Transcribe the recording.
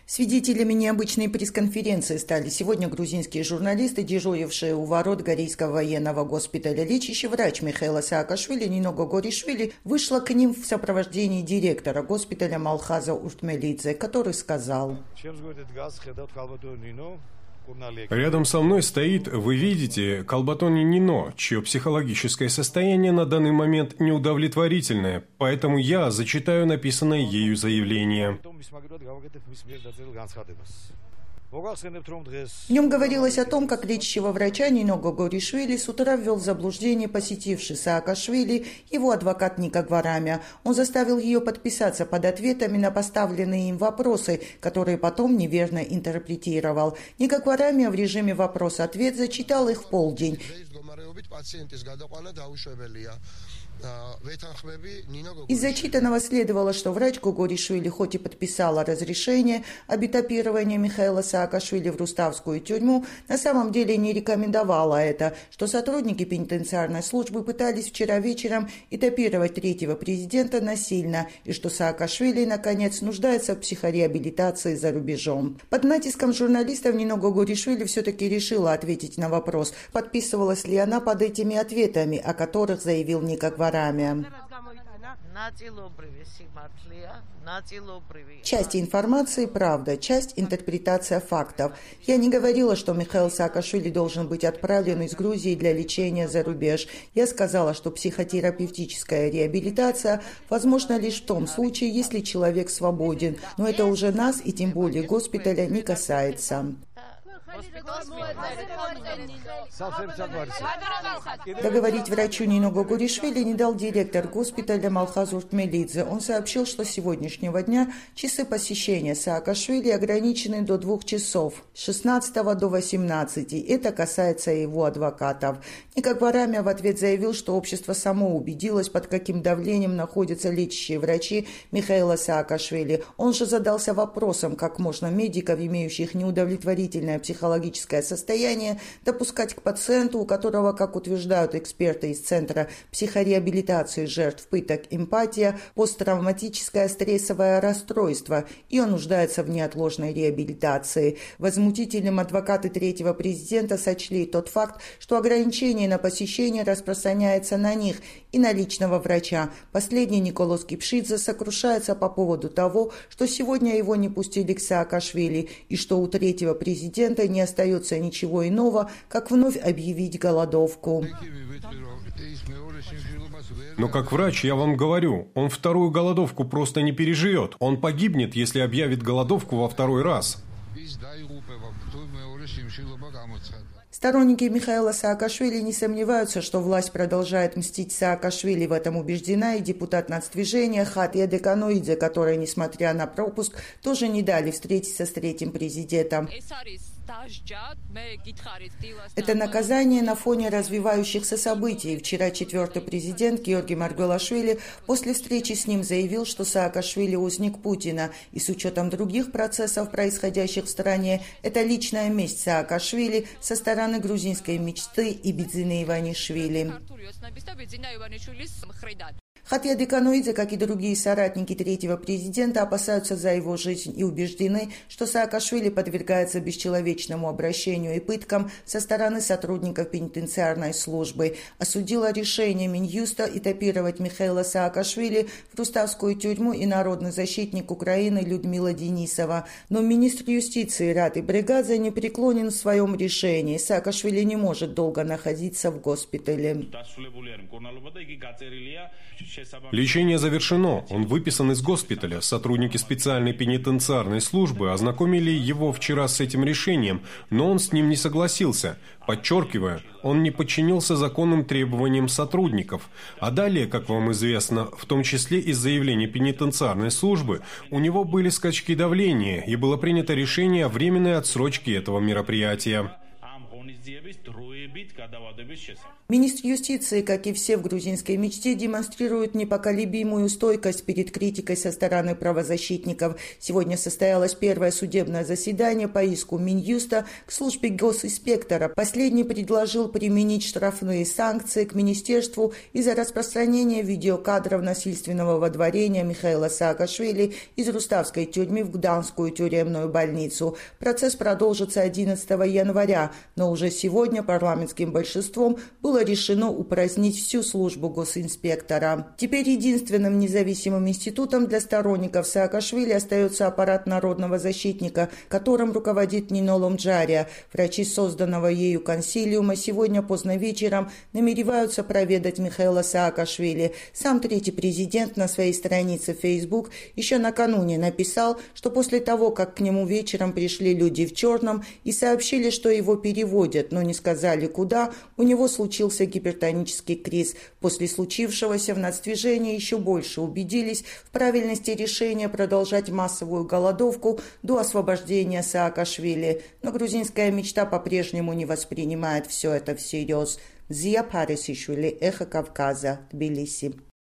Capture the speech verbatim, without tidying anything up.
Свидетелями необычной пресс-конференции стали сегодня грузинские журналисты, дежурившие у ворот Горейского военного госпиталя. Лечащий врач Михаила Саакашвили Нино Гогоришвили вышла к ним в сопровождении директора госпиталя Малхаза Уртмелидзе, который сказал: «Рядом со мной стоит, вы видите, Калбатони Нино, чье психологическое состояние на данный момент неудовлетворительное, поэтому я зачитаю написанное ею заявление». В нем говорилось о том, как лечащего врача Нино Гогоришвили с утра ввел в заблуждение посетивший Саакашвили его адвокат Ника Гварамя. Он заставил ее подписаться под ответами на поставленные им вопросы, которые потом неверно интерпретировал. Ника Гварамя в режиме вопрос-ответ зачитал их в полдень. Из зачитанного следовало, что врач Гогоришвили хоть и подписала разрешение об этапировании Михаила Саакашвили в Руставскую тюрьму, на самом деле не рекомендовала это, что сотрудники пенитенциарной службы пытались вчера вечером этапировать третьего президента насильно, и что Саакашвили, наконец, нуждается в психореабилитации за рубежом. Под натиском журналистов Нино Гогоришвили все-таки решила ответить на вопрос, подписывалась ли она под этими ответами, о которых заявил Ника Гварамя. Часть информации – правда, часть – интерпретация фактов. Я не говорила, что Михаил Саакашвили должен быть отправлен из Грузии для лечения за рубеж. Я сказала, что психотерапевтическая реабилитация возможна лишь в том случае, если человек свободен. Но это уже нас и тем более госпиталя не касается. Договорить врачу Нино Гогоришвили не дал директор госпиталя Малхаз Уртмелидзе. Он сообщил, что с сегодняшнего дня часы посещения Саакашвили ограничены до двух часов, с шестнадцатого до восемнадцати. Это касается его адвокатов. Ника Гварамя в ответ заявил, что общество само убедилось, под каким давлением находятся лечащие врачи Михаила Саакашвили. Он же задался вопросом, как можно медиков, имеющих неудовлетворительное психологическое состояние, допускать к пациенту, у которого, как утверждают эксперты из Центра психореабилитации жертв пыток «Эмпатия», посттравматическое стрессовое расстройство, и он нуждается в неотложной реабилитации. Возмутительным адвокаты третьего президента сочли тот факт, что ограничение на посещение распространяется на них и на личного врача. Последний, Николос Кипшидзе, сокрушается по поводу того, что сегодня его не пустили к Саакашвили и что у третьего президента не остается ничего иного, как вновь объявить голодовку. Но как врач я вам говорю, он вторую голодовку просто не переживет. Он погибнет, если объявит голодовку во второй раз. Сторонники Михаила Саакашвили не сомневаются, что власть продолжает мстить Саакашвили. В этом убеждена и депутат нацдвижения Хатия Деканоидзе, которой, несмотря на пропуск, тоже не дали встретиться с третьим президентом. Это наказание на фоне развивающихся событий. Вчера четвертый президент Георгий Маргвелашвили после встречи с ним заявил, что Саакашвили узник Путина. И с учетом других процессов, происходящих в стране, это личная месть Саакашвили со стороны грузинской мечты и Бидзины Иванишвили. Хатия Деканоидзе, как и другие соратники третьего президента, опасаются за его жизнь и убеждены, что Саакашвили подвергается бесчеловечному обращению и пыткам со стороны сотрудников пенитенциарной службы. Осудила решение Минюста этапировать Михаила Саакашвили в Руставскую тюрьму и народный защитник Украины Людмила Денисова. Но министр юстиции Рати Бригадзе не преклонен в своем решении. Саакашвили не может долго находиться в госпитале. Лечение завершено. Он выписан из госпиталя. Сотрудники специальной пенитенциарной службы ознакомили его вчера с этим решением, но он с ним не согласился. Подчеркиваю, он не подчинился законным требованиям сотрудников. А далее, как вам известно, в том числе из заявления пенитенциарной службы, у него были скачки давления, и было принято решение о временной отсрочке этого мероприятия. Министр юстиции, как и все в грузинской мечте, демонстрирует непоколебимую стойкость перед критикой со стороны правозащитников. Сегодня состоялось первое судебное заседание по иску Минюста к службе госинспектора. Последний предложил применить штрафные санкции к министерству из-за распространения видеокадров насильственного водворения Михаила Саакашвили из Руставской тюрьмы в Гданскую тюремную больницу. Процесс продолжится одиннадцатого января, но уже сегодня парламентским большинством было решено упразднить всю службу госинспектора. Теперь единственным независимым институтом для сторонников Саакашвили остается аппарат народного защитника, которым руководит Нино Ломджария. Врачи созданного ею консилиума сегодня поздно вечером намереваются проведать Михаила Саакашвили. Сам третий президент на своей странице в Facebook еще накануне написал, что после того, как к нему вечером пришли люди в черном и сообщили, что его переводят, но не сказали куда, у него случился гипертонический криз. После случившегося в нацдвижении еще больше убедились в правильности решения продолжать массовую голодовку до освобождения Саакашвили. Но грузинская мечта по-прежнему не воспринимает все это всерьез. Зия Парисишвили, Эхо Кавказа, Тбилиси.